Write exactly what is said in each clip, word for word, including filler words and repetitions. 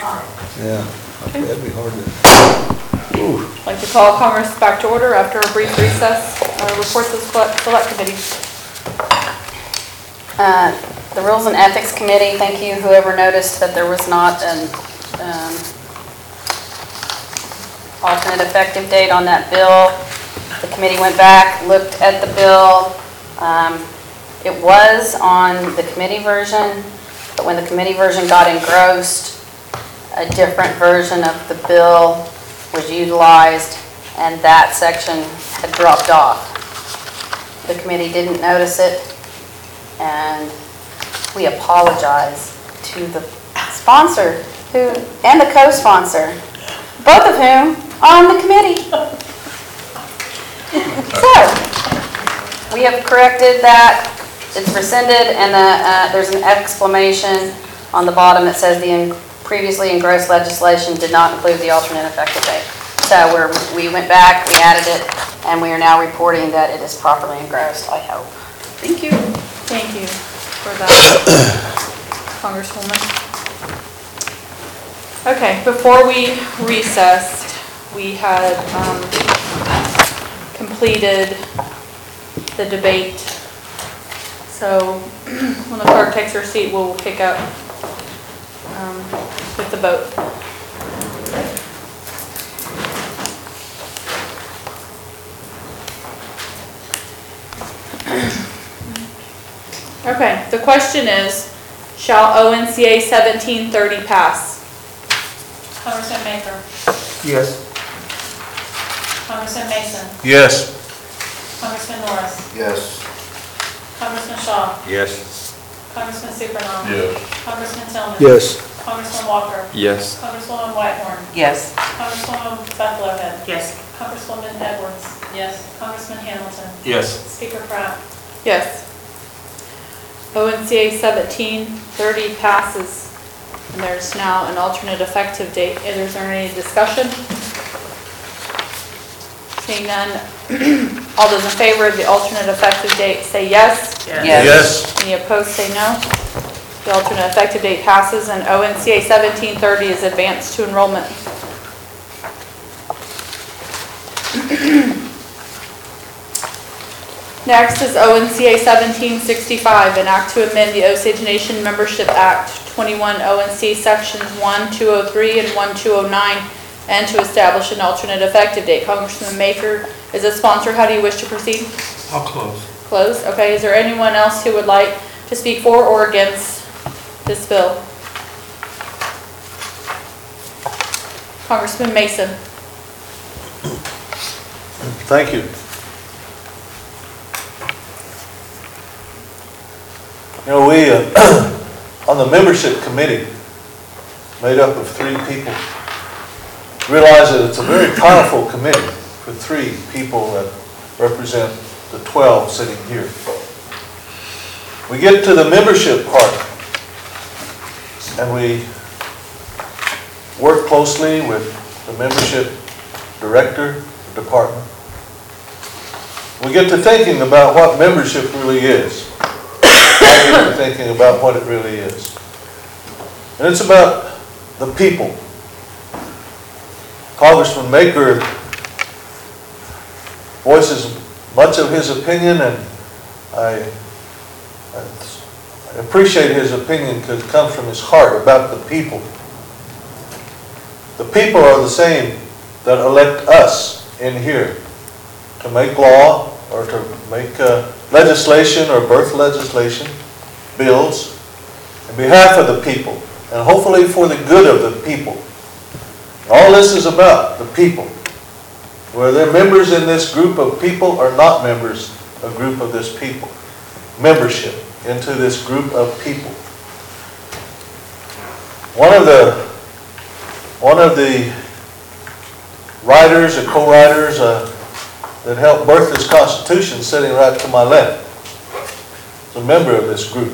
Yeah, that'd be hard to. Ooh. I'd like to call Congress back to order after a brief recess. Uh, reports of select, select committee. Uh, the Rules and Ethics Committee, thank you whoever noticed that there was not an um, alternate effective date on that bill. The committee went back, looked at the bill. Um, it was on the committee version, but when the committee version got engrossed, a different version of the bill was utilized, and that section had dropped off. The committee didn't notice it, and we apologize to the sponsor who and the co-sponsor, both of whom are on the committee. So, we have corrected that. It's rescinded, and the, uh, there's an exclamation on the bottom that says the in previously engrossed legislation did not include the alternate effective date. So we're, we went back, we added it, and we are now reporting that it is properly engrossed, I hope. Thank you. Thank you for that, Congresswoman. Okay, before we recessed, we had um, completed the debate. So when the clerk takes her seat, we'll pick up um, with the vote. Okay, the question is, shall O N C A seventeen thirty pass? Congressman Maker. Yes. Congressman Mason. Yes. Congressman Norris. Yes. Congressman Shaw. Yes. Congressman Supernaw. Yes. Congressman Tillman. Yes. Congressman Walker. Yes. Congresswoman Whitehorn. Yes. Congresswoman Buffalohead. Yes. Congresswoman Edwards. Yes. Congressman Hamilton. Yes. Speaker Pratt. Yes. O N C A seventeen thirty passes, and there's now an alternate effective date. Is there any discussion? Seeing none, all those in favor of the alternate effective date say yes. Yes. Yes. Any opposed say no. The alternate effective date passes, and O N C A seventeen thirty is advanced to enrollment. Next is O N C A seventeen sixty-five, an act to amend the Osage Nation Membership Act twenty-one O N C sections one two oh three and one two oh nine, and to establish an alternate effective date. Congressman Maker is a sponsor. How do you wish to proceed? I'll close. Close. Okay. Is there anyone else who would like to speak for or against this bill? Congressman Mason. Thank you. You know, we, uh, on the membership committee, made up of three people, realize that it's a very powerful committee for three people that represent the twelve sitting here. We get to the membership part, and we work closely with the membership director, the department. We get to thinking about what membership really is. I get to thinking about what it really is. And it's about the people. Congressman Maker voices much of his opinion, and I, I appreciate his opinion because it comes from his heart about the people. The people are the same that elect us in here to make law or to make uh, legislation or birth legislation, bills, on behalf of the people, and hopefully for the good of the people. All this is about the people. Whether they're members in this group of people or not members, a group of this people. Membership into this group of people. One of the one of the writers or co-writers uh, that helped birth this Constitution, sitting right to my left, is a member of this group.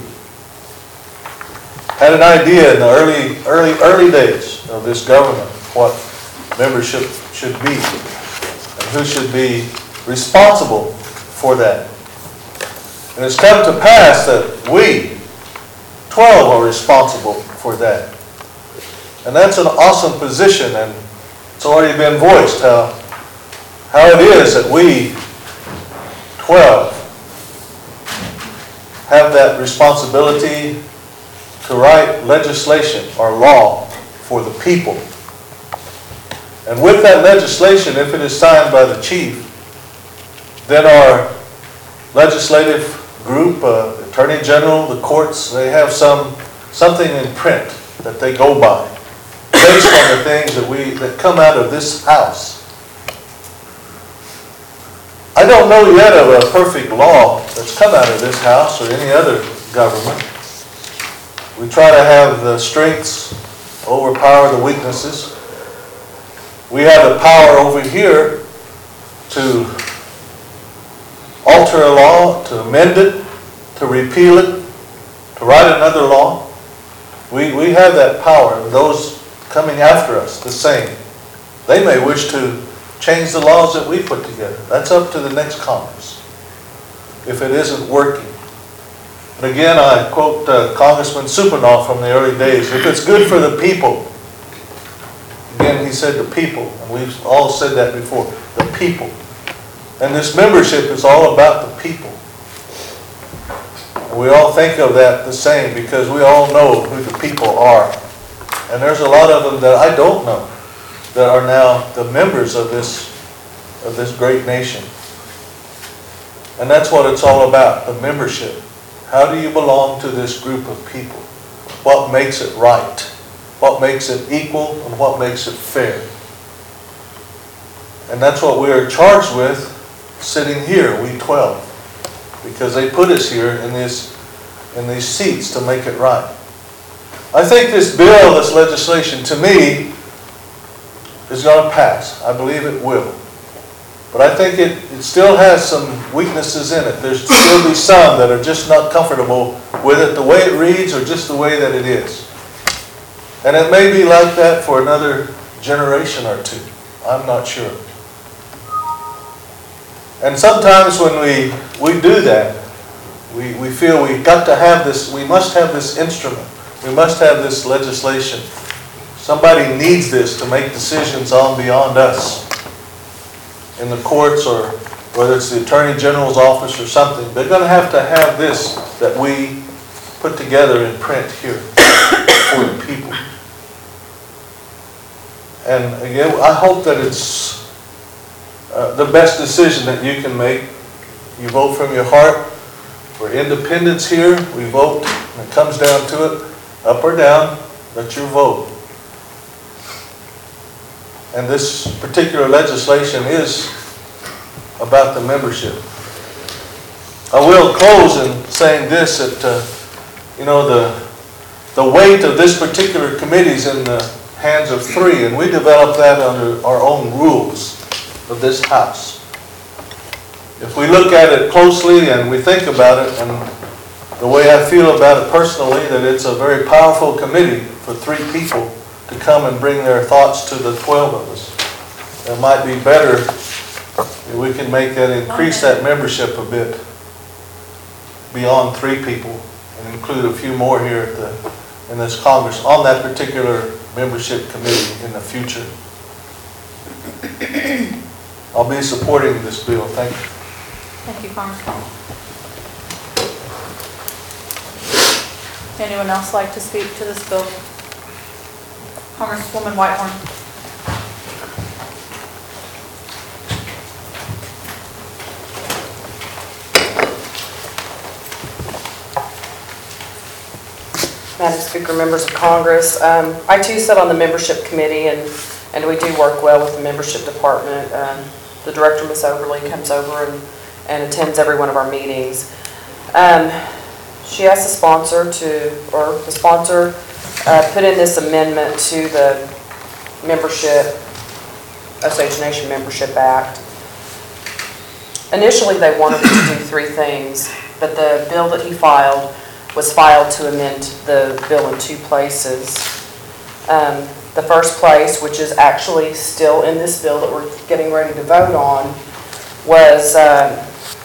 Had an idea in the early, early, early days of this government what membership should be and who should be responsible for that. And it's come to pass that we, twelve, are responsible for that. And that's an awesome position, and it's already been voiced how, how it is that we, twelve, have that responsibility to write legislation or law for the people. And with that legislation, if it is signed by the chief, then our legislative group, uh, Attorney General, the courts, they have some something in print that they go by based on the things that we that come out of this house. I don't know yet of a perfect law that's come out of this house or any other government. We try to have the strengths overpower the weaknesses. We have the power over here to alter a law, to amend it, to repeal it, to write another law. We, we have that power. Those coming after us, the same. They may wish to change the laws that we put together. That's up to the next Congress, if it isn't working. And again, I quote uh, Congressman Supanoff from the early days, if it's good for the people, again, he said the people, and we've all said that before, the people. And this membership is all about the people. And we all think of that the same because we all know who the people are. And there's a lot of them that I don't know that are now the members of this, of this great nation. And that's what it's all about, the membership. How do you belong to this group of people? What makes it right? What makes it equal and what makes it fair? And that's what we are charged with sitting here, we twelve. Because they put us here in, this, in these seats to make it right. I think this bill, this legislation, to me, is going to pass. I believe it will. But I think it, it still has some weaknesses in it. There's still be some that are just not comfortable with it, the way it reads or just the way that it is. And it may be like that for another generation or two. I'm not sure. And sometimes when we, we do that, we, we feel we've got to have this, we must have this instrument. We must have this legislation. Somebody needs this to make decisions on beyond us. In the courts or whether it's the Attorney General's office or something. They're going to have to have this that we put together in print here for the people. And again, I hope that it's uh, the best decision that you can make. You vote from your heart. For independence here, we vote, when it comes down to it, up or down, that's your vote. And this particular legislation is about the membership. I will close in saying this, that uh, you know, the, the weight of this particular committee is in the hands of three, and we developed that under our own rules of this house. If we look at it closely and we think about it, and the way I feel about it personally, that it's a very powerful committee for three people to come and bring their thoughts to the twelve of us. It might be better if we can make that, increase that membership a bit beyond three people and include a few more here at the, in this Congress on that particular membership committee in the future. I'll be supporting this bill. Thank you. Thank you, Congressman. Anyone else like to speak to this bill? Congresswoman Whitehorn. Madam Speaker, members of Congress, um, I too sit on the membership committee, and, and we do work well with the membership department. Um, the director, Miz Overly, comes over and, and attends every one of our meetings. Um, she asked the sponsor to, or the sponsor uh, put in this amendment to the Membership, Osage Nation Membership Act. Initially, they wanted to do three things, but the bill that he filed was filed to amend the bill in two places. Um, the first place, which is actually still in this bill that we're getting ready to vote on, was um,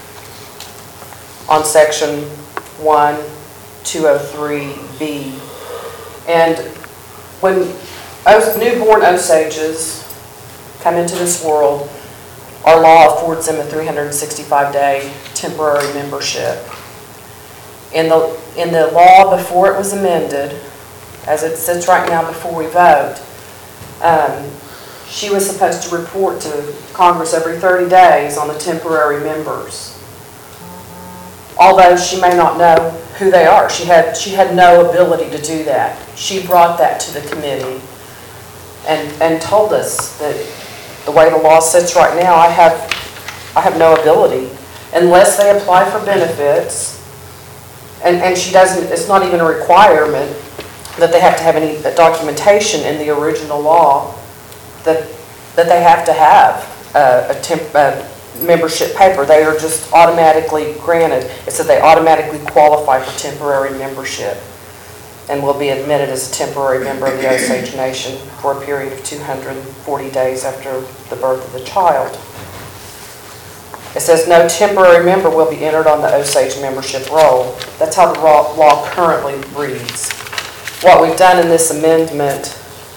on section one, two oh three B. And when Os- newborn Osages come into this world, our law affords them a three hundred sixty-five day temporary membership. In the, in the law before it was amended, as it sits right now before we vote, um, she was supposed to report to Congress every thirty days on the temporary members. Although she may not know who they are. She had, she had no ability to do that. She brought that to the committee and, and told us that the way the law sits right now, I have, I have no ability unless they apply for benefits. And, and she doesn't, it's not even a requirement that they have to have any documentation in the original law that, that they have to have a, a, temp, a membership paper. They are just automatically granted. It said they automatically qualify for temporary membership and will be admitted as a temporary member of the Osage Nation for a period of two hundred forty days after the birth of the child. It says no temporary member will be entered on the Osage membership roll. That's how the law currently reads. What we've done in this amendment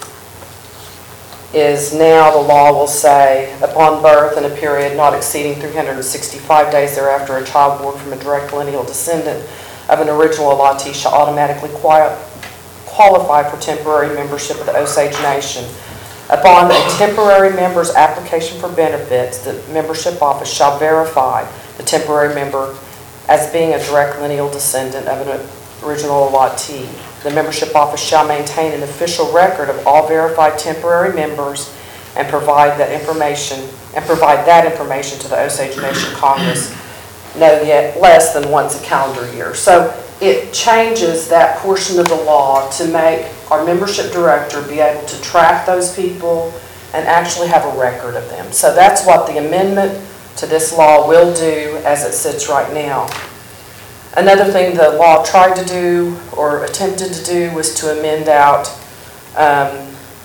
is now the law will say, upon birth in a period not exceeding three hundred sixty-five days thereafter, a child born from a direct lineal descendant of an original allottee shall automatically qualify for temporary membership of the Osage Nation. Upon a temporary member's application for benefits, the membership office shall verify the temporary member as being a direct lineal descendant of an original allottee. The membership office shall maintain an official record of all verified temporary members and provide that information and provide that information to the Osage Nation Congress no yet less than once a calendar year. So it changes that portion of the law to make our membership director be able to track those people and actually have a record of them. So that's what the amendment to this law will do as it sits right now. Another thing the law tried to do or attempted to do was to amend out um,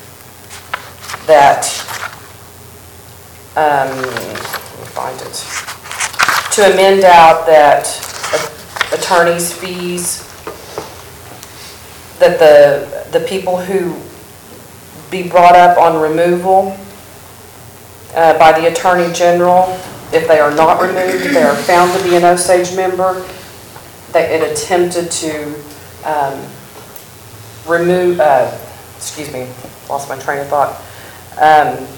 that, um, let me find it, to amend out that attorney's fees, that the, the people who be brought up on removal uh, by the Attorney General, if they are not removed, if they are found to be an Osage member, that it attempted to um, remove, uh, excuse me, lost my train of thought, um,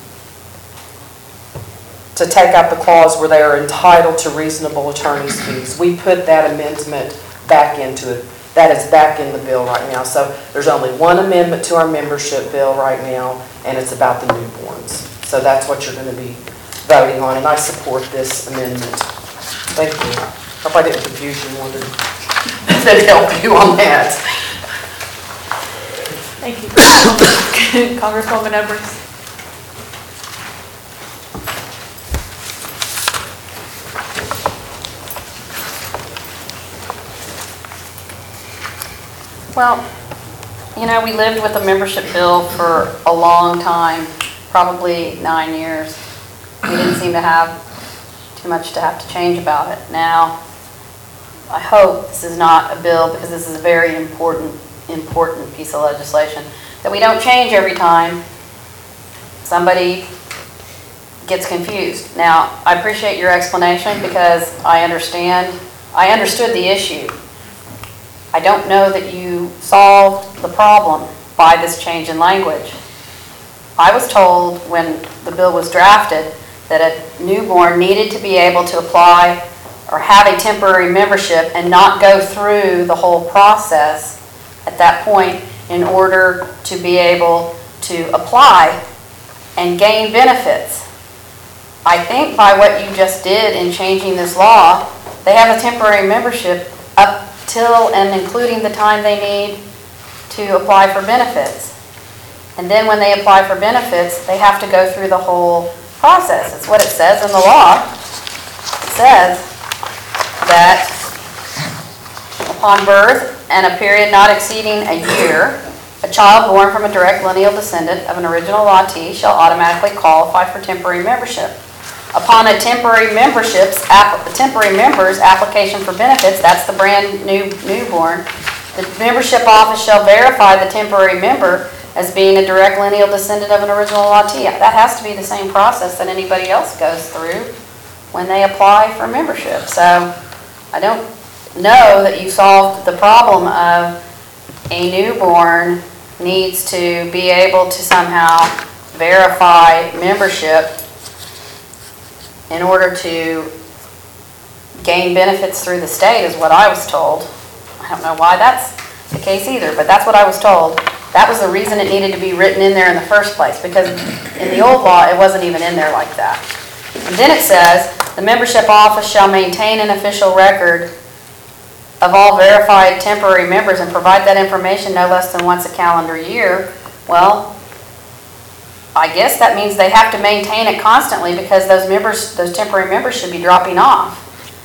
to take out the clause where they are entitled to reasonable attorney's fees. We put that amendment back into it. That is back in the bill right now. So there's only one amendment to our membership bill right now, and it's about the newborns. So that's what you're going to be voting on, and I support this amendment. Thank you. Hope I didn't confuse you, wondered if that help you on that. Thank you. Congresswoman Edwards. Well, you know, we lived with a membership bill for a long time, probably nine years. We didn't seem to have too much to have to change about it. Now, I hope this is not a bill, because this is a very important, important piece of legislation, that we don't change every time somebody gets confused. Now, I appreciate your explanation, because I understand, I understood the issue. I don't know that you solved the problem by this change in language. I was told when the bill was drafted that a newborn needed to be able to apply or have a temporary membership and not go through the whole process at that point in order to be able to apply and gain benefits. I think by what you just did in changing this law, they have a temporary membership up till and including the time they need to apply for benefits. And then when they apply for benefits, they have to go through the whole process. It's what it says in the law. It says that upon birth and a period not exceeding a year, a child born from a direct lineal descendant of an original allottee shall automatically qualify for temporary membership. Upon a temporary membership's app, temporary member's application for benefits, that's the brand new newborn, the membership office shall verify the temporary member as being a direct lineal descendant of an original allotee. That has to be the same process that anybody else goes through when they apply for membership. So I don't know that you solved the problem of a newborn needs to be able to somehow verify membership in order to gain benefits through the state, is what I was told. I don't know why that's the case either, but that's what I was told. That was the reason it needed to be written in there in the first place, because in the old law, it wasn't even in there like that. And then it says, the membership office shall maintain an official record of all verified temporary members and provide that information no less than once a calendar year. Well, I guess that means they have to maintain it constantly, because those members, those temporary members should be dropping off.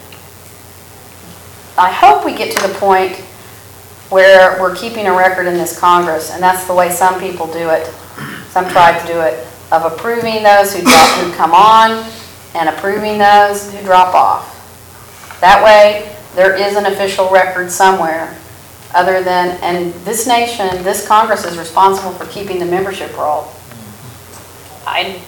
I hope we get to the point where we're keeping a record in this Congress, and that's the way some people do it. Some tribes do it, of approving those who drop, who come on, and approving those who drop off. That way, there is an official record somewhere, other than, and this nation, this Congress is responsible for keeping the membership roll. I,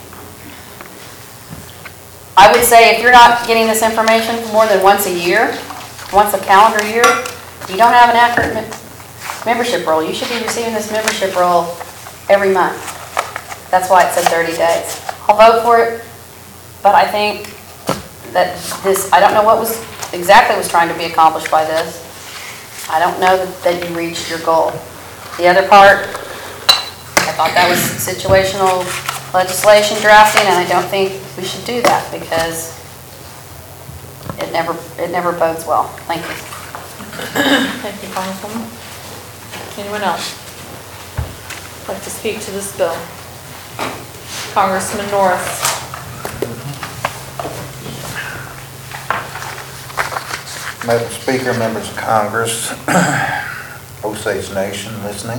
I would say if you're not getting this information more than once a year, once a calendar year, you don't have an accurate me- membership roll. You should be receiving this membership roll every month. That's why it said thirty days. I'll vote for it, but I think that this, I don't know what was exactly was trying to be accomplished by this. I don't know that, that you reached your goal. The other part, I thought that was situational legislation drafting, and I don't think we should do that, because it never, it never bodes well. Thank you. Thank you, Congresswoman. Anyone else like to speak to this bill? Congressman Norris. Madam Speaker, members of Congress, Osage Nation listening.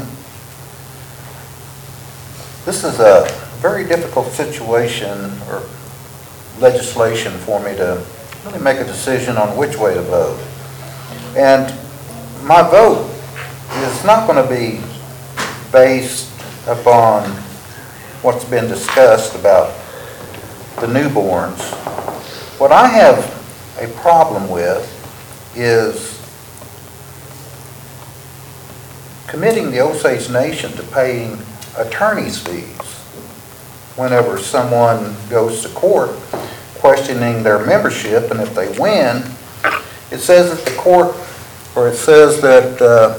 This is a very difficult situation or legislation for me to really make a decision on which way to vote. And my vote is not going to be based upon what's been discussed about the newborns. What I have a problem with is committing the Osage Nation to paying attorney's fees whenever someone goes to court questioning their membership, and if they win, it says that the court, or it says that uh,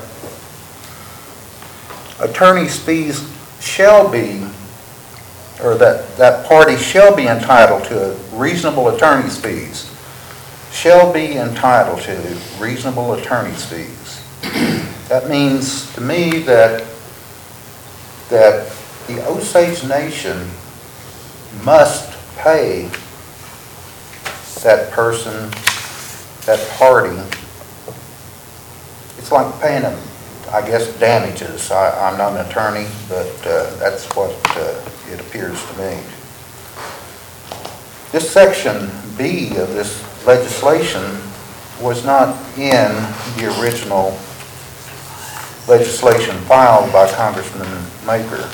attorney's fees shall be, or that that party shall be entitled to reasonable attorney's fees, shall be entitled to reasonable attorney's fees. That means to me that that the Osage Nation must pay that person, that party. It's like paying them, I guess, damages. I, I'm not an attorney, but uh, that's what uh, it appears to me. This section B of this legislation was not in the original legislation filed by Congressman Maker.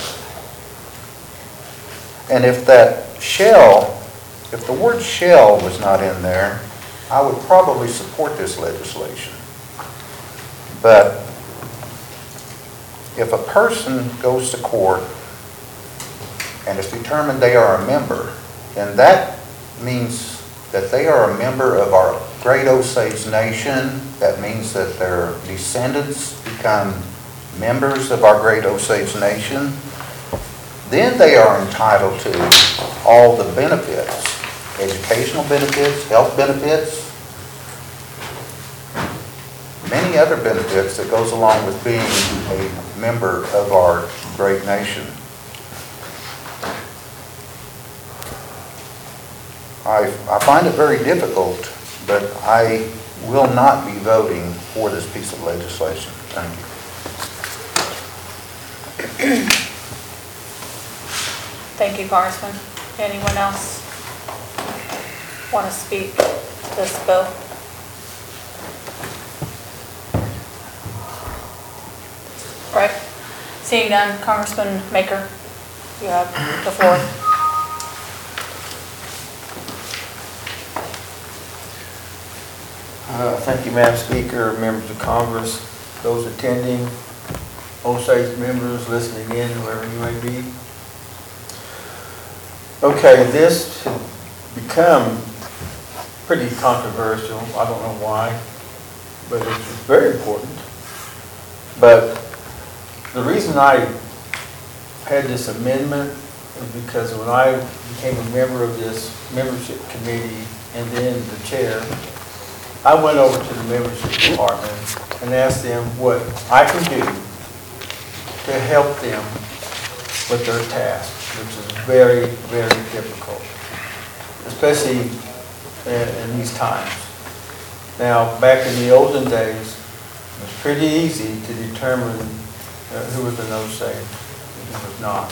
And if that shall, if the word shall was not in there, I would probably support this legislation. But if a person goes to court and it's determined they are a member, then that means that they are a member of our great Osage Nation. That means that their descendants become members of our great Osage Nation. Then they are entitled to all the benefits, educational benefits, health benefits, many other benefits that goes along with being a member of our great nation. I, I find it very difficult, but I will not be voting for this piece of legislation. Thank you. Thank you, Congressman. Anyone else want to speak to this bill? Right. Seeing none, Congressman Maker, you have the floor. Uh, Thank you, Madam Speaker, members of Congress, those attending, Osage members listening in, wherever you may be. Okay, this has become pretty controversial. I don't know why, but it's very important. But the reason I had this amendment is because when I became a member of this membership committee and then the chair, I went over to the membership department and asked them what I can do to help them with their task, which is very, very difficult, especially in, in these times. Now, back in the olden days, it was pretty easy to determine uh, who was an Osage and who was not.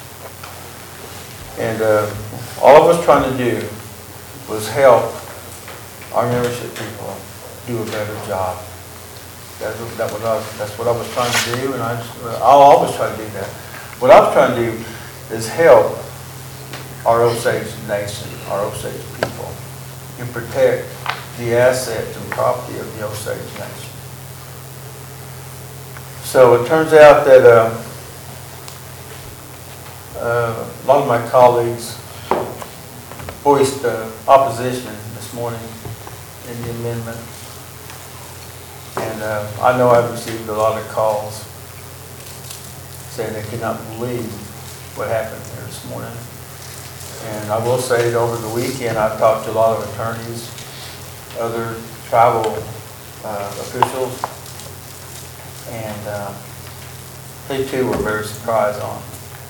And uh, all of us trying to do was help our membership people do a better job. That's what, that was, I- that's what I was trying to do, and I, I'll always try to do that. What I was trying to do is help our Osage nation, our Osage people, and protect the assets and property of the Osage nation. So it turns out that uh, uh, a lot of my colleagues voiced uh, opposition this morning in the amendment. And uh, I know I've received a lot of calls saying they could not believe what happened here this morning. And I will say that over the weekend, I've talked to a lot of attorneys, other tribal uh, officials, and uh, they too were very surprised on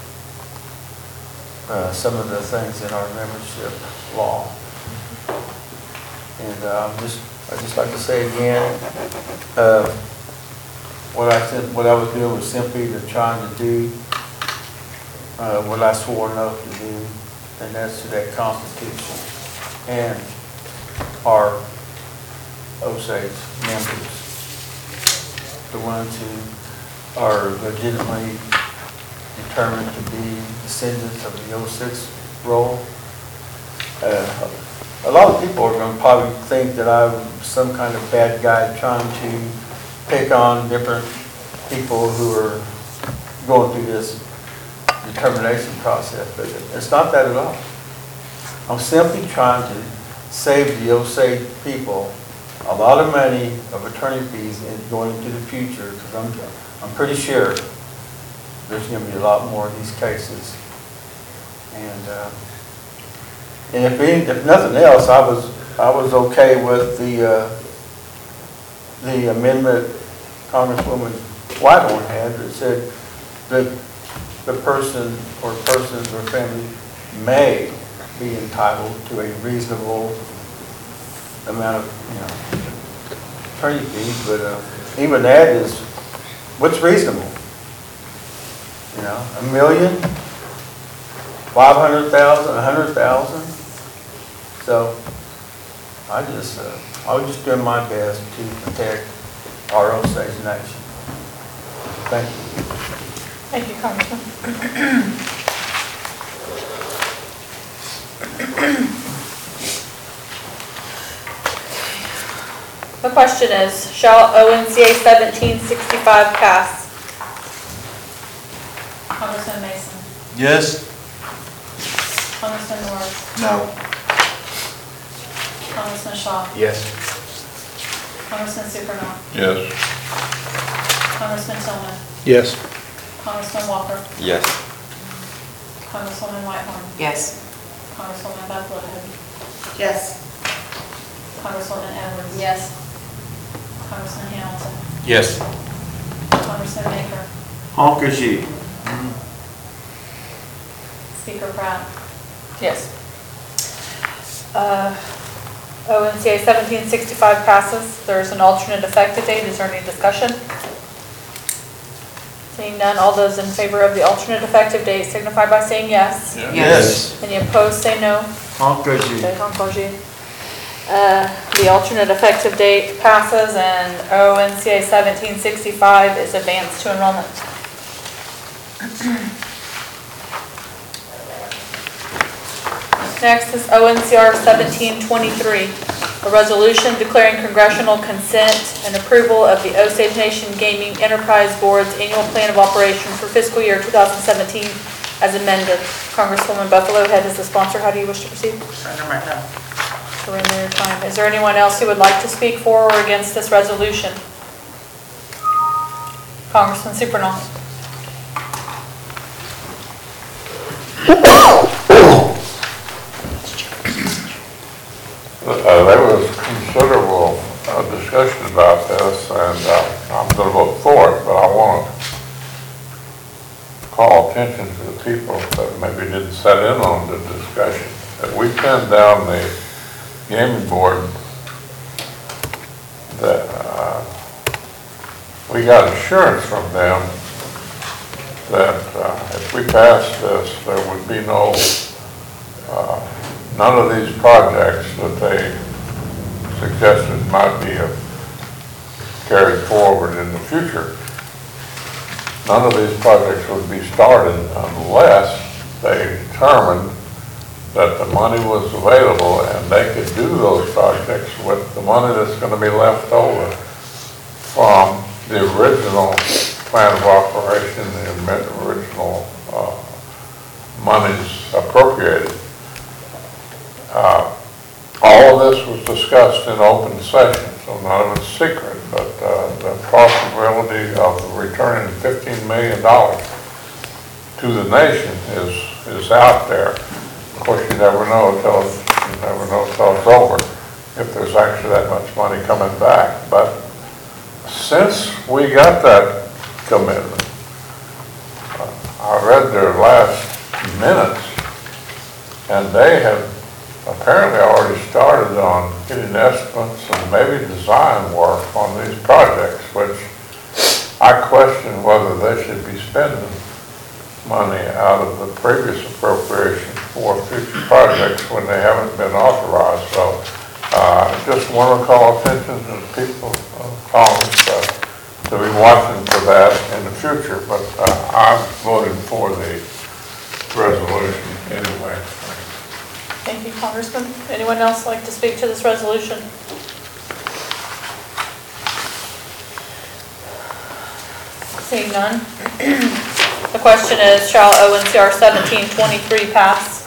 uh, some of the things in our membership law. And um, just, I'd just like to say again, uh, what I said, what I was doing was simply to trying to do uh, what I swore an oath to do, and that's to that Constitution and our Osage members, the ones who are legitimately determined to be descendants of the Osage roll. Uh, A lot of people are going to probably think that I'm some kind of bad guy trying to pick on different people who are going through this determination process, but it's not that at all. I'm simply trying to save the Osage people a lot of money of attorney fees and going into the future, because I'm, I'm pretty sure there's going to be a lot more of these cases. And uh, And if, any, if nothing else, I was I was okay with the uh, the amendment Congresswoman Whitehorn had that said that the person or persons or family may be entitled to a reasonable amount of, you know, attorney fees, but uh, even that is what's reasonable. You know, a million, five hundred thousand, a hundred thousand. So I just, uh, I was just doing my best to protect our Osage nation. Thank you. Thank you, Congressman. The question is, shall O N C A seventeen sixty-five pass? Congressman Mason. Yes? Congressman Norris. No. Congressman Shaw. Yes. Congressman Supernaw. Yes. Congressman Tillman. Yes. Congressman Walker. Yes. Congresswoman Whitehorn. Yes. Congresswoman Beth Littlehead. Yes. Congresswoman Edwards. Yes. Congressman Hamilton. Yes. Congressman Maker. Honk is you. Speaker Pratt. Yes. Uh, O N C A seventeen sixty-five passes. There's an alternate effective date. Is there any discussion? Seeing none, all those in favor of the alternate effective date signify by saying yes. Yes. Any opposed, say no. Honk is you. Okay, Encouragé. Uh, The alternate effective date passes and O N C A seventeen sixty-five is advanced to enrollment. Next is O N C R seventeen twenty-three, a resolution declaring congressional consent and approval of the Osage Nation Gaming Enterprise Board's annual plan of operation for fiscal year two thousand seventeen as amended. Congresswoman Buffalo Head is the sponsor. How do you wish to proceed? Surrender my time. Surrender your time. Is there anyone else who would like to speak for or against this resolution? Congressman Supernaw. Uh, there was considerable uh, discussion about this, and uh, I'm going to vote for it, but I want to call attention to the people that maybe didn't set in on the discussion. That we pinned down the gaming board, that uh, we got assurance from them that uh, if we passed this, there would be no uh, none of these projects that they suggested might be uh, carried forward in the future. None of these projects would be started unless they determined that the money was available and they could do those projects with the money that's going to be left over from the original plan of operation, the original uh, monies appropriated. Uh, all of this was discussed in open session, so none of it's secret, but uh, the possibility of returning fifteen million dollars to the nation is is out there. Of course, you never know until you never know until it's over if there's actually that much money coming back. But since we got that commitment, uh, I read their last minutes, and they have apparently already started on getting estimates and maybe design work on these projects, which I question whether they should be spending money out of the previous appropriation for future projects when they haven't been authorized. So uh, I just want to call attention to the people of Congress uh, to be watching for that in the future, but uh, I'm voting for the resolution anyway. Thank you, Congressman. Anyone else like to speak to this resolution? Seeing none. The question is, shall O N C R seventeen twenty-three pass?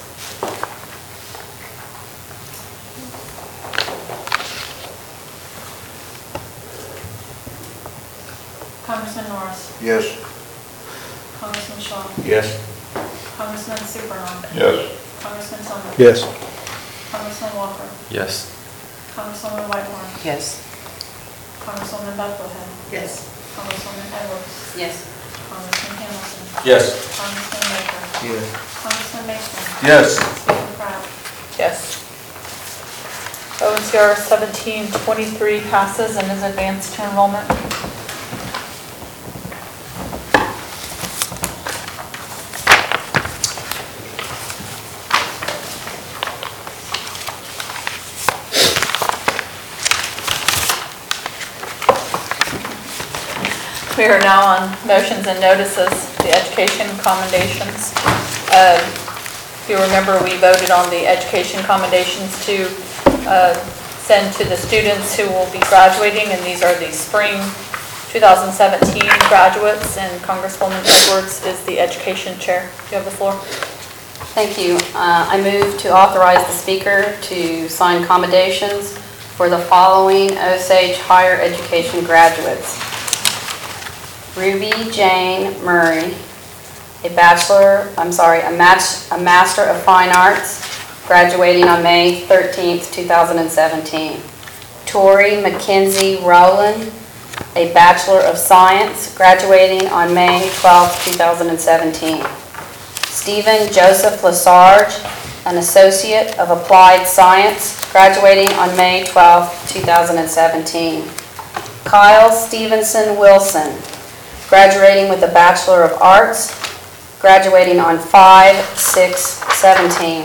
Congressman Norris. Yes. Congressman Shaw. Yes. Congressman Supernaw. Yes. Congressman Tillman. Yes. Congressman Walker. Yes. Congresswoman Whitehorn. Yes. Congresswoman Bucklehead. Yes. Congresswoman Edwards. Yes. Congressman Hamilton. Yes. Congressman Baker. Yes. Congressman Mason. Yes. Speaker Pratt. Yes. O N C R seventeen twenty-three passes and is advanced to enrollment. We are now on motions and notices, the education commendations. Uh, If you remember, we voted on the education commendations to uh, send to the students who will be graduating, and these are the spring two thousand seventeen graduates, and Congresswoman Edwards is the education chair. You have the floor. Thank you. Uh, I move to authorize the speaker to sign commendations for the following Osage higher education graduates. Ruby Jane Murray, a bachelor, I'm sorry, a match, a Master of Fine Arts, graduating on May thirteenth, two thousand seventeen. Tori Mackenzie Rowland, a Bachelor of Science, graduating on May twelfth, two thousand seventeen. Stephen Joseph Lesarge, an Associate of Applied Science, graduating on May twelfth, two thousand seventeen. Kyle Stevenson Wilson, graduating with a Bachelor of Arts, graduating on five six seventeen.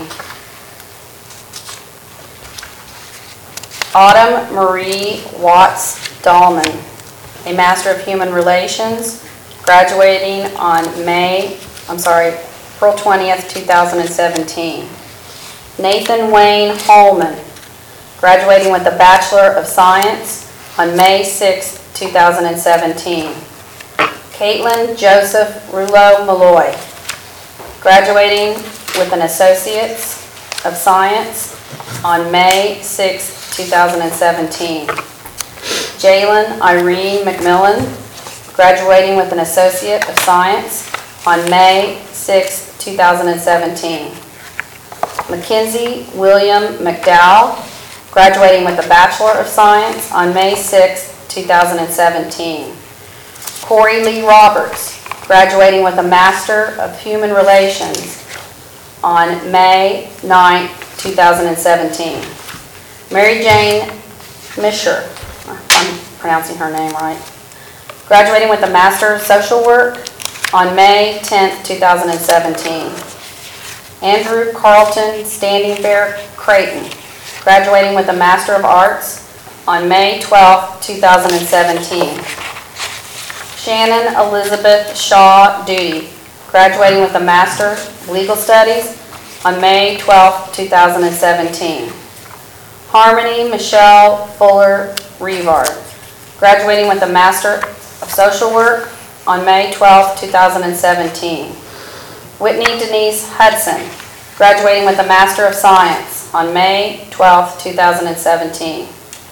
Autumn Marie Watts Dahlman, a Master of Human Relations, graduating on May, I'm sorry, April twentieth, two thousand seventeen. Nathan Wayne Holman, graduating with a Bachelor of Science on May sixth, two thousand seventeen. Caitlin Joseph Rouleau Malloy, graduating with an Associate's of Science on May sixth, two thousand seventeen. Jalen Irene McMillan, graduating with an Associate of Science on May sixth, two thousand seventeen. Mackenzie William McDowell, graduating with a Bachelor of Science on May sixth, two thousand seventeen. Corey Lee Roberts, graduating with a Master of Human Relations on May ninth, two thousand seventeen. Mary Jane Misher, if I'm pronouncing her name right, graduating with a Master of Social Work on May tenth, two thousand seventeen. Andrew Carlton Standing Bear Creighton, graduating with a Master of Arts on May twelfth, two thousand seventeen. Shannon Elizabeth Shaw Duty, graduating with a Master of Legal Studies on May twelfth, two thousand seventeen. Harmony Michelle Fuller Revard, graduating with a Master of Social Work on May twelfth, two thousand seventeen. Whitney Denise Hudson, graduating with a Master of Science on May twelfth, two thousand seventeen.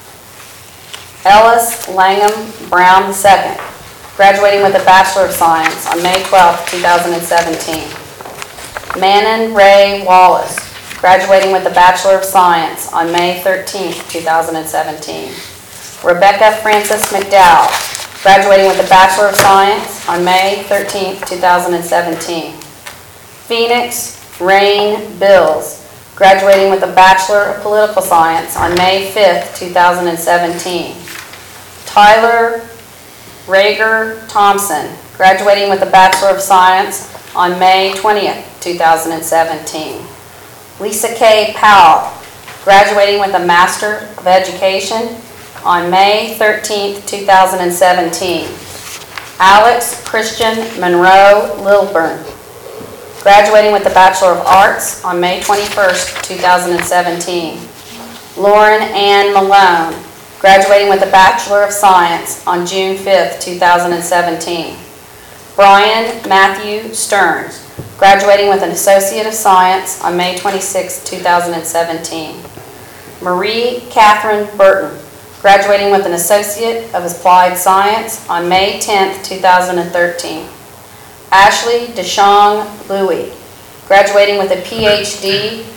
Ellis Langham Brown the second, graduating with a Bachelor of Science on May twelfth, two thousand seventeen. Manon Ray Wallace, graduating with a Bachelor of Science on May thirteenth, two thousand seventeen. Rebecca Frances McDowell, graduating with a Bachelor of Science on May thirteenth, two thousand seventeen. Phoenix Rain Bills, graduating with a Bachelor of Political Science on May fifth, two thousand seventeen. Tyler Rager Thompson, graduating with a Bachelor of Science on May twentieth, two thousand seventeen. Lisa K. Powell, graduating with a Master of Education on May thirteenth, two thousand seventeen. Alex Christian Monroe Lilburn, graduating with a Bachelor of Arts on May twenty-first, two thousand seventeen. Lauren Ann Malone, graduating with a Bachelor of Science on June fifth, two thousand seventeen. Brian Matthew Stearns, graduating with an Associate of Science on May twenty-sixth, two thousand seventeen. Marie Catherine Burton, graduating with an Associate of Applied Science on May tenth, two thousand thirteen. Ashley Deshong Louie, graduating with a P H D,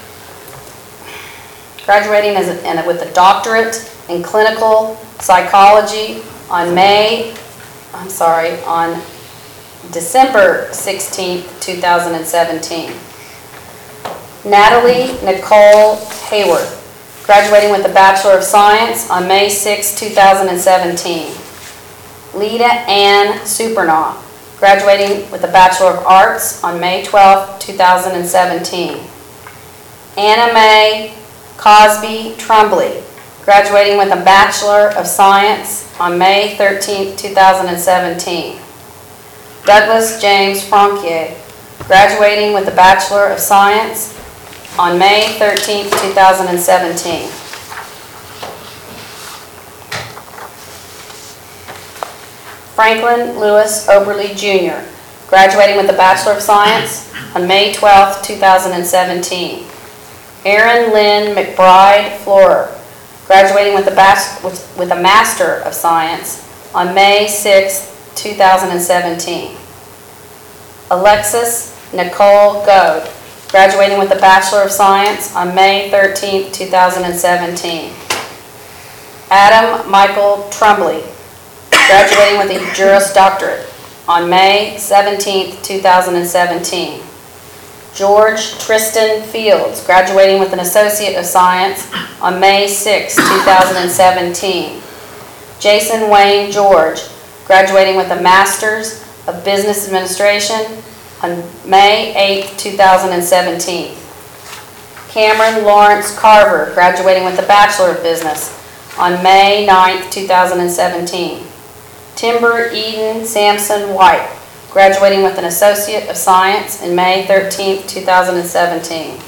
graduating as a, and with a doctorate in clinical psychology on May, I'm sorry, on December sixteenth, two thousand seventeen. Natalie Nicole Hayward, graduating with a Bachelor of Science on May sixth, two thousand seventeen. Lita Ann Supernaw, graduating with a Bachelor of Arts on May twelfth, two thousand seventeen. Anna Mae Cosby Trumbley, graduating with a Bachelor of Science on May thirteenth, two thousand seventeen. Douglas James Franquier, graduating with a Bachelor of Science on May thirteenth, two thousand seventeen. Franklin Lewis Oberly Junior, graduating with a Bachelor of Science on May twelfth, two thousand seventeen. Erin Lynn McBride Florer, graduating with a, bas- with, with a Master of Science on May sixth, two thousand seventeen. Alexis Nicole Goad, graduating with a Bachelor of Science on May thirteenth, two thousand seventeen. Adam Michael Trumbley, graduating with a Juris Doctorate on May seventeenth, two thousand seventeen. George Tristan Fields, graduating with an Associate of Science on May sixth, two thousand seventeen. Jason Wayne George, graduating with a Master's of Business Administration on May eighth, two thousand seventeen. Cameron Lawrence Carver, graduating with a Bachelor of Business on May ninth, two thousand seventeen. Timber Eden Sampson White, graduating with an Associate of Science in May thirteenth, two thousand seventeen.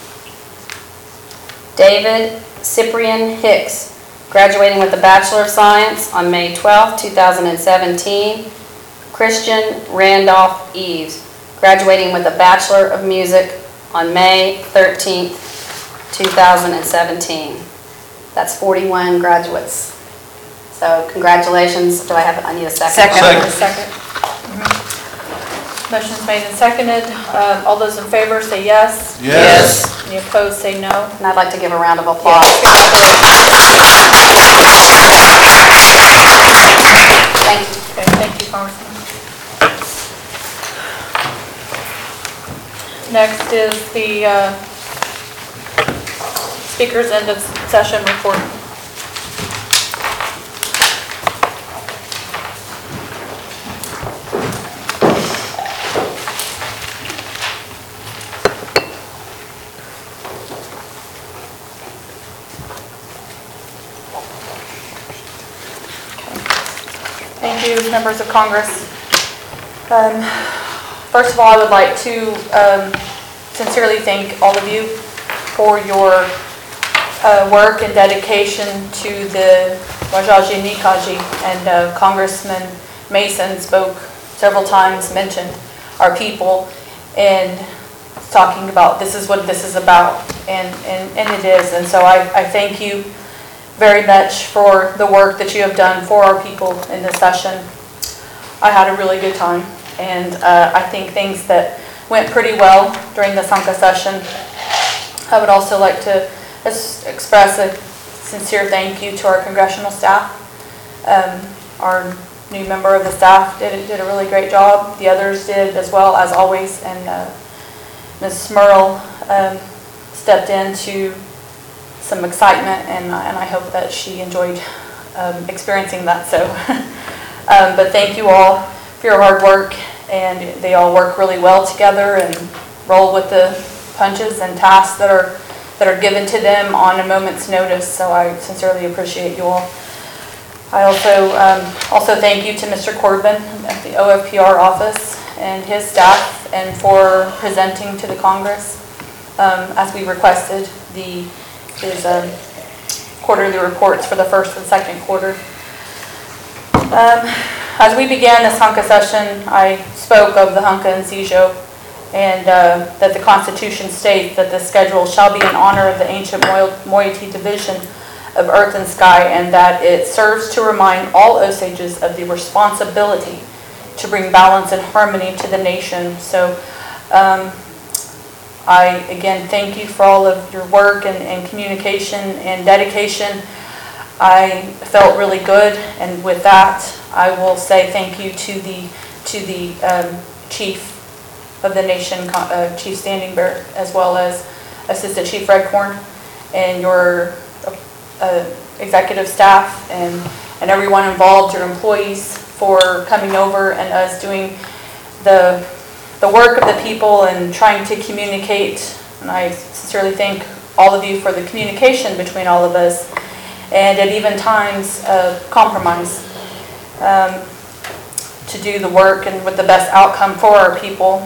David Cyprian Hicks, graduating with a Bachelor of Science on May twelfth, two thousand seventeen. Christian Randolph Eves, graduating with a Bachelor of Music on May thirteenth, two thousand seventeen. That's forty-one graduates. So congratulations. Do I have, I need a second. Second. Second. Mhm. Motion's made and seconded. Uh, All those in favor say yes. Yes. Any opposed, say no. And I'd like to give a round of applause. Thank you. Okay, thank you, Congressman. Next is the uh, speaker's end of session report. Thank you, members of Congress. Um, First of all, I would like to um, sincerely thank all of you for your uh, work and dedication to the Wajaji Nikaji, and uh, Congressman Mason spoke several times, mentioned our people, and talking about this is what this is about, and, and, and it is. And so I, I thank you very much for the work that you have done for our people in this session. I had a really good time, and uh, I think things that went pretty well during the Sanka session. I would also like to es- express a sincere thank you to our congressional staff. Um, our new member of the staff did, did a really great job. The others did as well, as always, and uh, Miz Smurl um, stepped into some excitement, and, and I hope that she enjoyed um, experiencing that. So, um, but thank you all for your hard work, and they all work really well together and roll with the punches and tasks that are that are given to them on a moment's notice. So I sincerely appreciate you all. I also um, also thank you to Mister Corbin at the O F P R office and his staff, and for presenting to the Congress um, as we requested the his um, quarterly reports for the first and second quarter. Um, as we began this Hunka session, I spoke of the Hunka and Zijo, and uh, that the Constitution states that this schedule shall be in honor of the ancient moiety division of earth and sky, and that it serves to remind all Osages of the responsibility to bring balance and harmony to the nation. So um, I again thank you for all of your work and, and communication and dedication. I felt really good, and with that I will say thank you to the to the um, Chief of the Nation, uh, Chief Standing Bear, as well as Assistant Chief Redcorn, and your uh, executive staff, and, and everyone involved, your employees, for coming over and us doing the, the work of the people and trying to communicate. And I sincerely thank all of you for the communication between all of us, and at even times uh, compromise um, to do the work and with the best outcome for our people,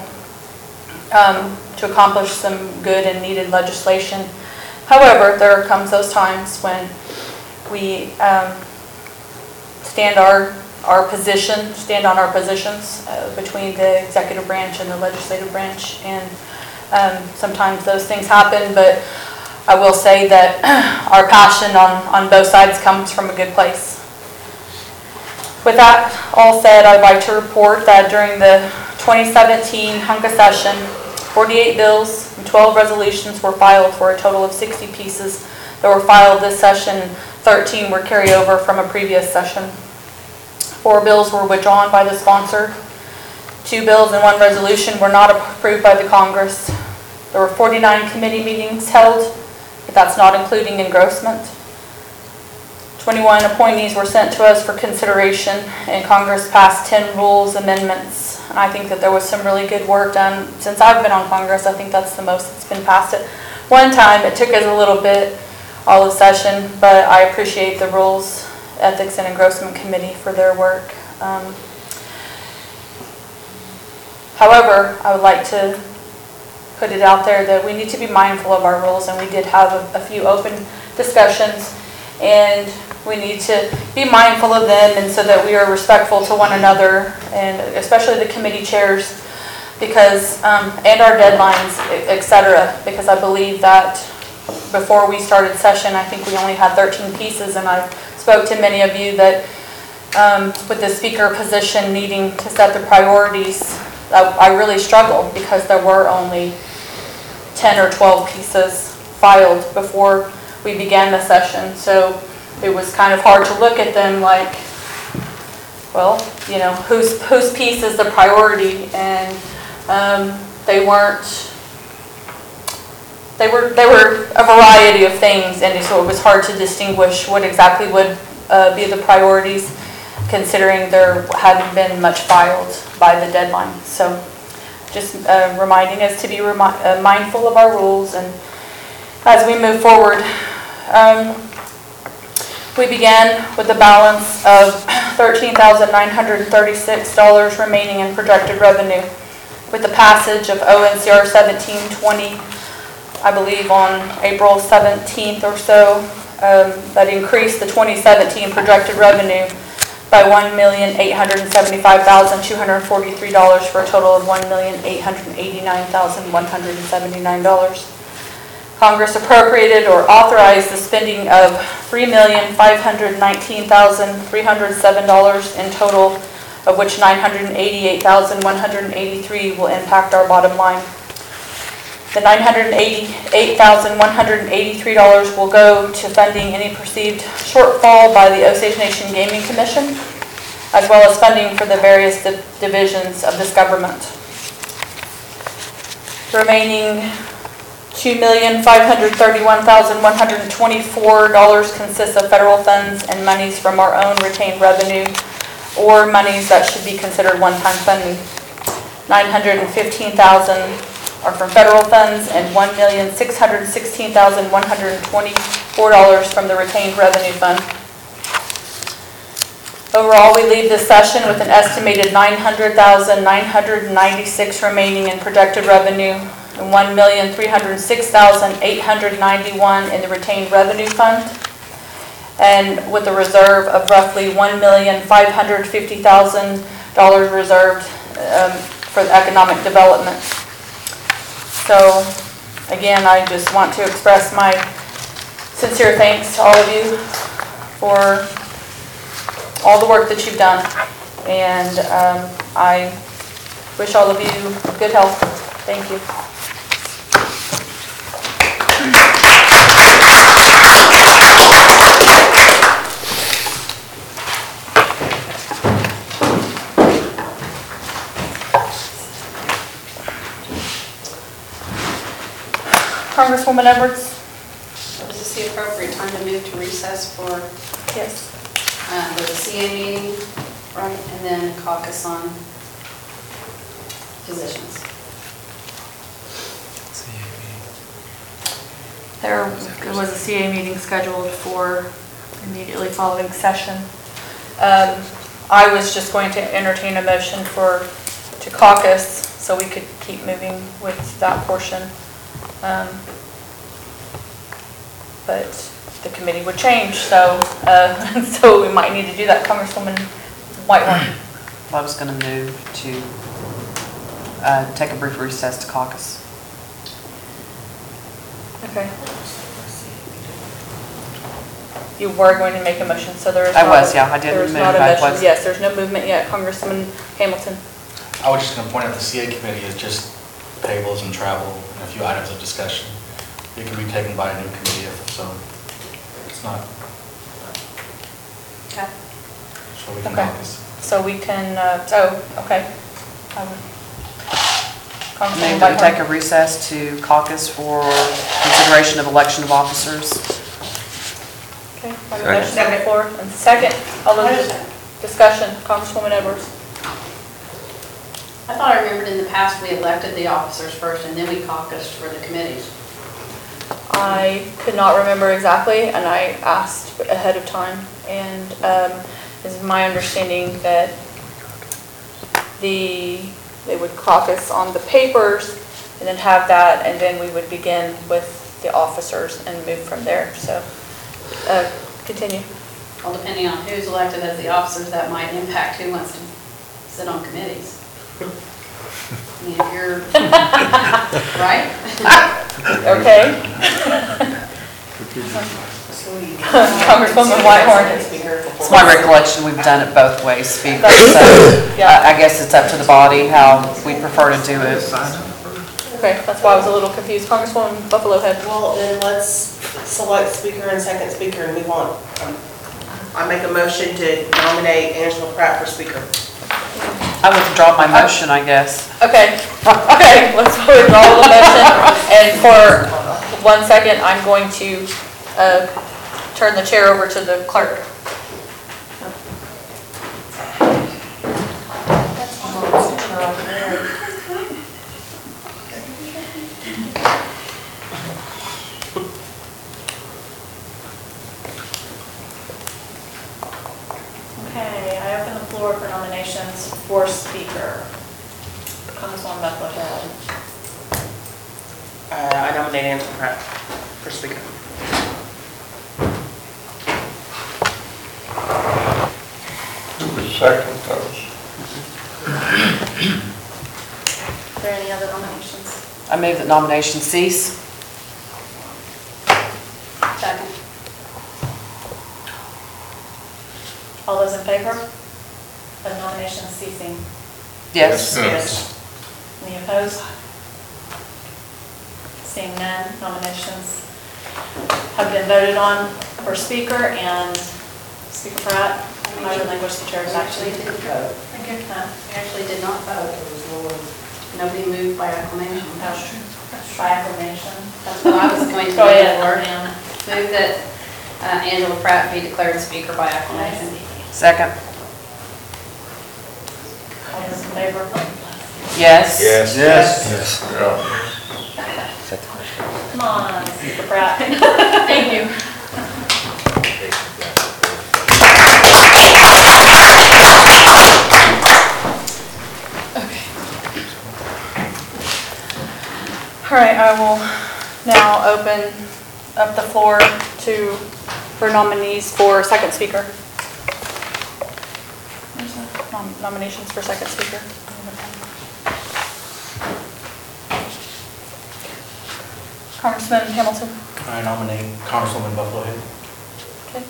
um, to accomplish some good and needed legislation. However, there comes those times when we um, stand our our position, stand on our positions uh, between the executive branch and the legislative branch, and um, sometimes those things happen. But I will say that our passion on on both sides comes from a good place. With that all said, I'd like to report that during the twenty seventeen Hunka session, forty-eight bills and twelve resolutions were filed for a total of sixty pieces that were filed this session. thirteen were carryover from a previous session. Four bills were withdrawn by the sponsor. Two bills and one resolution were not approved by the Congress. There were forty-nine committee meetings held, but that's not including engrossment. twenty-one appointees were sent to us for consideration, and Congress passed ten rules amendments. And I think that there was some really good work done. Since I've been on Congress, I think that's the most that's been passed at one time. It took us a little bit all of session, but I appreciate the Rules, Ethics, and Engrossment Committee for their work. Um, However, I would like to put it out there that we need to be mindful of our rules, and we did have a, a few open discussions, and we need to be mindful of them, and so that we are respectful to one another, and especially the committee chairs, because, um, and our deadlines, et cetera, because I believe that before we started session, I think we only had thirteen pieces, and I spoke to many of you that um, with the speaker position needing to set the priorities, I, I really struggled because there were only ten or twelve pieces filed before we began the session. So it was kind of hard to look at them like, well, you know, whose whose piece is the priority, and um, they weren't. They were they were a variety of things, and so it was hard to distinguish what exactly would uh, be the priorities, considering there hadn't been much filed by the deadline. So just uh, reminding us to be remi uh, mindful of our rules, and as we move forward. Um, we began with a balance of thirteen thousand nine hundred thirty-six dollars remaining in projected revenue. With the passage of O N C R seventeen twenty, I believe on April seventeenth or so, um, that increased the twenty seventeen projected revenue by one million eight hundred seventy-five thousand two hundred forty-three dollars for a total of one million eight hundred eighty-nine thousand one hundred seventy-nine dollars. Congress appropriated or authorized the spending of three million five hundred nineteen thousand three hundred seven dollars in total, of which nine hundred eighty-eight thousand one hundred eighty-three dollars will impact our bottom line. The nine hundred eighty-eight thousand one hundred eighty-three dollars will go to funding any perceived shortfall by the Osage Nation Gaming Commission, as well as funding for the various di divisions of this government. The remaining two million five hundred thirty-one thousand one hundred twenty-four dollars consists of federal funds and monies from our own retained revenue, or monies that should be considered one-time funding. nine hundred fifteen thousand dollars are from federal funds, and one million six hundred sixteen thousand one hundred twenty-four dollars from the retained revenue fund. Overall, we leave this session with an estimated nine hundred thousand nine hundred ninety-six dollars remaining in projected revenue, and one million three hundred six thousand eight hundred ninety-one dollars in the retained revenue fund, and with a reserve of roughly one million five hundred fifty thousand dollars reserved um, for economic development. So, again, I just want to express my sincere thanks to all of you for all the work that you've done, and um, I wish all of you good health. Thank you. Congresswoman Edwards? Is this the appropriate time to move to recess for Yes. uh, the C A meeting, right, and then caucus on positions? There was a C A meeting scheduled for immediately following session. Um, I was just going to entertain a motion for, to caucus, so we could keep moving with that portion. Um, But the committee would change, so uh, so we might need to do that. Congresswoman Whitehorn. I was going to move to uh, take a brief recess to caucus. Okay. You were going to make a motion, so there is I not was, a- yeah, I did there's move, not a I motion. was- Yes, there's no movement yet. Congressman Hamilton. I was just going to point out the C A committee is just payables and travel and a few items of discussion. It can be taken by a new committee, if so it's not, Okay. so we can Okay. caucus. So we can, uh, oh, okay. I would- Congresswoman Move that we take a Whitehorn. recess to caucus for consideration of election of officers. Okay, I have a motion on the floor. And second, all those discussion, Congresswoman Edwards. I thought I remembered in the past we elected the officers first and then we caucused for the committees. I could not remember exactly, and I asked ahead of time, and um, it's my understanding that the they would caucus on the papers, and then have that, and then we would begin with the officers and move from there. So, uh, continue. Well, depending on who's elected as the officers, that might impact who wants to sit on committees. I mean, if you're, right? Okay. Congresswoman Whitehorn. It's my recollection, we've done it both ways, Speaker, That's- so yeah. I I guess it's up to the body how we prefer to do it. Okay, that's why I was a little confused. Congresswoman Buffalo Head. Well, then let's select speaker and second speaker and move on. Um, I make a motion to nominate Angela Pratt for speaker. I withdraw my motion, I guess. Okay, okay, let's withdraw the motion. And for one second, I'm going to uh, turn the chair over to the clerk. Okay, I open the floor for nominations for speaker. Congresswoman Buffalo Head. Uh, I nominate Angela Pratt for speaker. Who would second those? Are there any other nominations? I move that nomination cease. Second. All those in favor of nominations ceasing? Yes. Yes. Any opposed? Seeing none, nominations have been voted on for speaker, and Speaker Pratt, I relinquish the chair back to Actually you. didn't vote. Huh? We actually did not vote. It was Lord. Nobody moved by acclamation. That's true. By acclamation. That's what I was going to Go ahead, move for. Lorianne. Move that uh, Angela Pratt be declared speaker by acclamation. Second. All those in favor? Yes. Yes. Yes. Yeah. Come on, Speaker Pratt. Thank you. All right, I will now open up the floor to, for nominees for second speaker. Where's the nom- nominations for second speaker? Congressman Hamilton. I nominate Congresswoman Buffalo Head. Okay.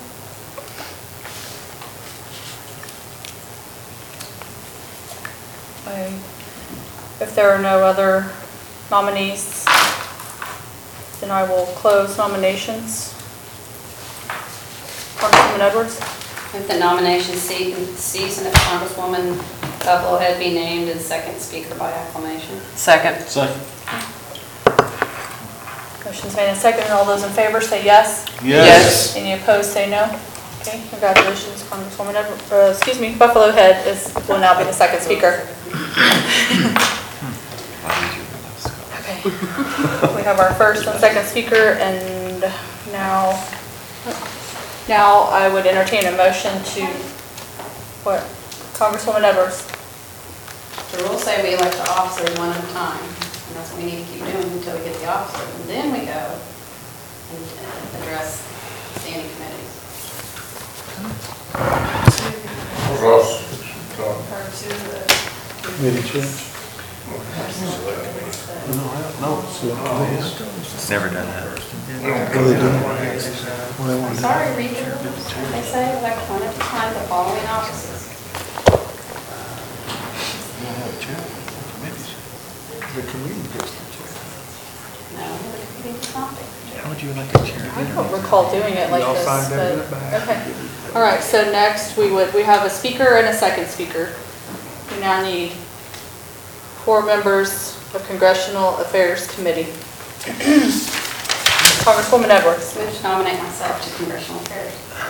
I- If there are no other nominees, then I will close nominations. Congresswoman Edwards. Move the nomination cease cease and if Congresswoman Buffalo Head be named as second speaker by acclamation. Second. Second. Motion's made and seconded. All those in favor say yes. Yes. Any opposed say no. Okay, congratulations, Congresswoman Edwards, uh, excuse me, Buffalo Head is, will now be the second speaker. Okay, we have our first and second speaker, and now, now I would entertain a motion to, what, Congresswoman Edwards? The rules say we elect the officers one at a time, and that's what we need to keep doing until we get the officers. And then we go and address standing committees. What else? Committee chair? It's never done that. Sorry, read the rules. They say elect one at a time the following officers. The committee gets the No, the committee does not pick. How would you like a chair? I don't recall doing it like Y'all this, signed that in the but, back. okay. All right, so next we would, we have a speaker and a second speaker. We now need four members of Congressional Affairs Committee. Congresswoman Edwards. Move to nominate myself to Congressional Affairs.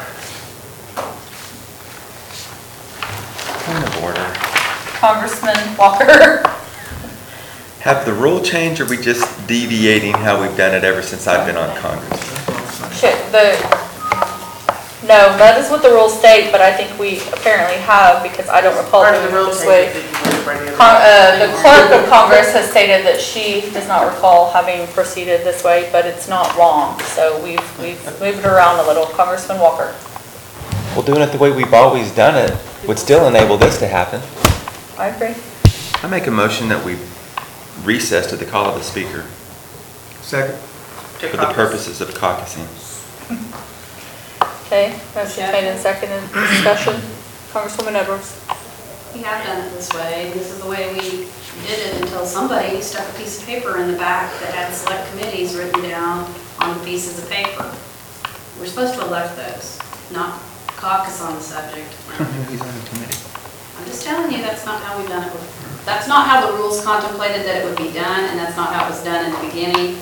Point of order. Congressman Walker. Have the rule changed, or are we just deviating how we've done it ever since I've been on Congress? Shit, the, no, that is what the rules state, but I think we apparently have, because I don't recall Part of doing the it rule this way. change. ready to- Con- uh, the clerk of Congress has stated that she does not recall having proceeded this way, but it's not wrong. So we've, we've moved it around a little. Congressman Walker. Well, doing it the way we've always done it would still enable this to happen. I agree. I make a motion that we recess to the call of the speaker Second. to for the caucus. purposes of caucusing. Okay, motion made and seconded. Discussion. Congresswoman Edwards. We have done it this way, and this is the way we did it until somebody stuck a piece of paper in the back that had select committees written down on the pieces of paper. We're supposed to elect those, not caucus on the subject. He's on the committee. I'm just telling you, that's not how we've done it. That's not how the rules contemplated that it would be done, and that's not how it was done in the beginning.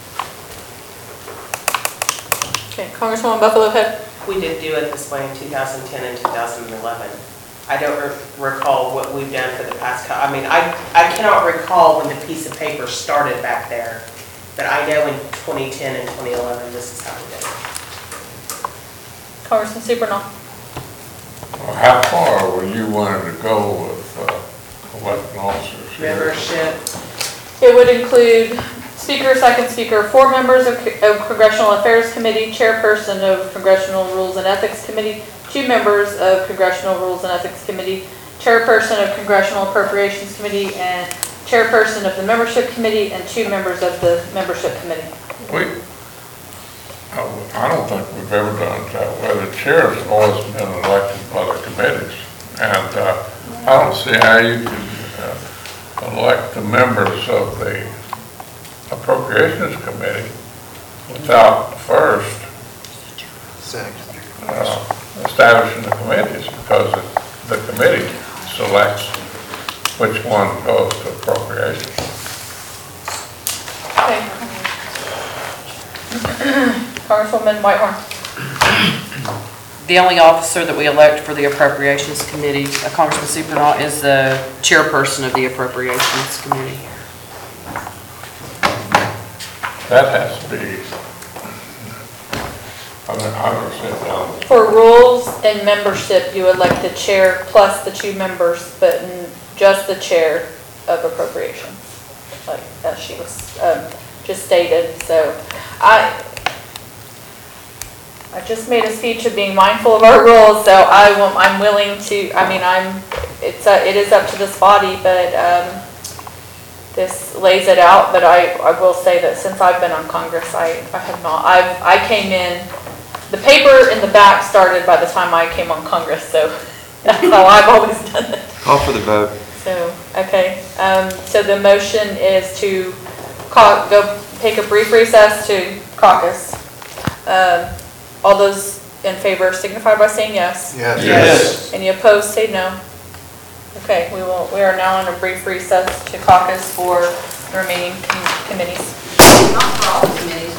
Okay, Congresswoman Buffalo Head. We did do it this way in two thousand ten and two thousand eleven. I don't re- recall what we've done for the past, cou- I mean, I, I cannot recall when the piece of paper started back there, but I know in twenty ten and twenty eleven, this is how we did it. Congressman Supernaw. Well, how far were you wanting to go with uh, electing officers here? Membership, It would include speaker, second speaker, four members of of Congressional Affairs Committee, chairperson of Congressional Rules and Ethics Committee, two members of Congressional Rules and Ethics Committee, chairperson of Congressional Appropriations Committee, and chairperson of the Membership Committee, and two members of the Membership Committee. We, I don't think we've ever done it that way. The chair's always been elected by the committees. And uh, I don't see how you can uh, elect the members of the Appropriations Committee without first uh, establishing the committees, because it- the committee selects which one goes to appropriations. Okay. Congresswoman Whitehorn. The only officer that we elect for the Appropriations Committee, uh, Congressman Supernaw, is the chairperson of the Appropriations Committee. That has to be, I mean, I understand that. For rules and membership, you elect the chair plus the two members, but n- just the chair of appropriations, like as she was um, just stated. So I, I just made a speech of being mindful of our rules, so I will, I'm willing to, I mean, I'm, it's, uh, it is up to this body, but um, this lays it out. But I, I will say that since I've been on Congress, I, I have not, I've, I came in, the paper in the back started by the time I came on Congress, so that's how I've always done it. Call for the vote. So, okay, um, so the motion is to cau- go take a brief recess to caucus. Um, all those in favor signify by saying yes. Yes. Yes. Any opposed, say no. Okay, we will, we are now in a brief recess to caucus for the remaining com- committees. Not for all the committees,